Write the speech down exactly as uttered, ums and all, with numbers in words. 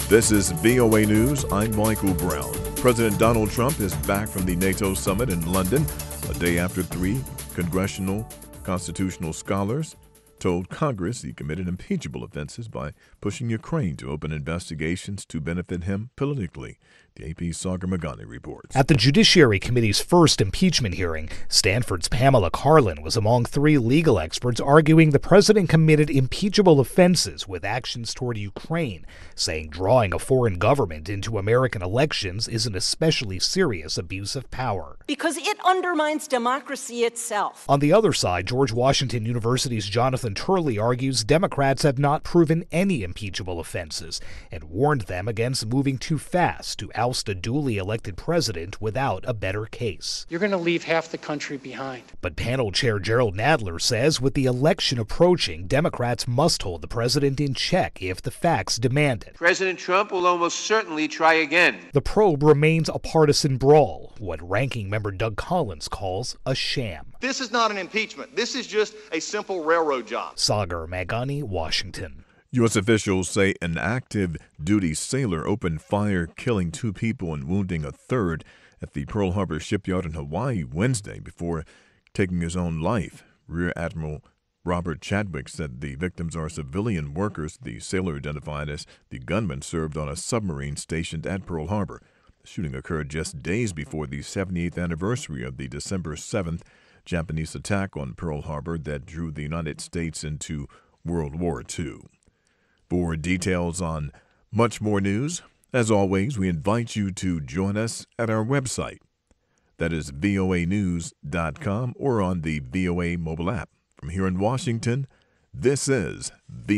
This is V O A News. I'm Michael Brown. President Donald Trump is back from the NATO summit in London, a day after three congressional constitutional scholars told Congress he committed impeachable offenses by pushing Ukraine to open investigations to benefit him politically. The A P's Sagar Meghani reports. At the Judiciary Committee's first impeachment hearing, Stanford's Pamela Karlan was among three legal experts arguing the president committed impeachable offenses with actions toward Ukraine, saying drawing a foreign government into American elections is an especially serious abuse of power. Because it undermines democracy itself. On the other side, George Washington University's Jonathan Turley argues Democrats have not proven any impeachable offenses and warned them against moving too fast to oust a duly elected president without a better case. You're going to leave half the country behind. But panel chair Gerald Nadler says with the election approaching, Democrats must hold the president in check if the facts demand it. President Trump will almost certainly try again. The probe remains a partisan brawl, what ranking member Doug Collins calls a sham. This is not an impeachment. This is just a simple railroad job. Sagar Meghani, Washington. U S officials say an active duty sailor opened fire, killing two people and wounding a third at the Pearl Harbor shipyard in Hawaii Wednesday before taking his own life. Rear Admiral Robert Chadwick said the victims are civilian workers. The sailor, identified as the gunman, served on a submarine stationed at Pearl Harbor. The shooting occurred just days before the seventy-eighth anniversary of the December seventh Japanese attack on Pearl Harbor that drew the United States into World War Two. For details on much more news, as always, we invite you to join us at our website. That is V O A news dot com or on the V O A mobile app. From here in Washington, this is V O A.